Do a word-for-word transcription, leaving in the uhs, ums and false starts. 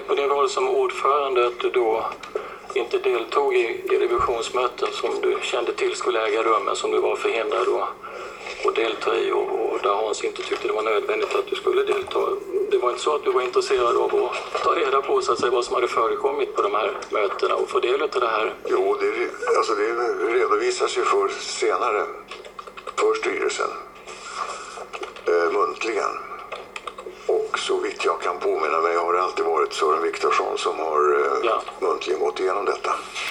på din roll som ordförande att du då inte deltog i, i revisionsmöten som du kände till skulle äga rum, men som du var förhindrad då att delta i, och, och där Hans inte tyckte det var nödvändigt att du skulle delta. Det var inte så att du var intresserad av att ta reda på så att säga, vad som hade förekommit på de här mötena och få del av det här? Jo, det, alltså det redovisas ju för senare för styrelsen eh, muntligen. Och så vitt jag kan påminna mig har det alltid varit Sören Viktorsson som har eh, ja. muntligen gått igenom detta.